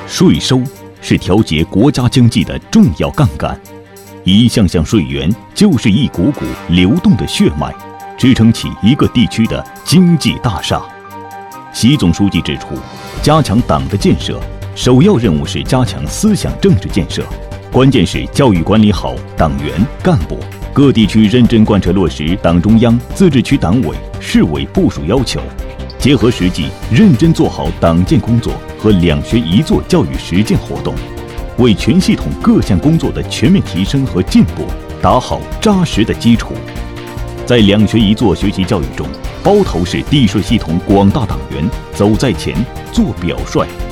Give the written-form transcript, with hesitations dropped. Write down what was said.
税收是调节国家经济的重要杠杆，一项项税源就是一股股流动的血脉，支撑起一个地区的经济大厦。习总书记指出，加强党的建设，首要任务是加强思想政治建设，关键是教育管理好党员干部，各地区认真贯彻落实党中央、自治区党委、市委部署要求，结合实际认真做好党建工作和2学1做教育实践活动，为全系统各项工作的全面提升和进步打好扎实的基础。在2学1做学习教育中，包头是地税系统广大党员走在前、做表率、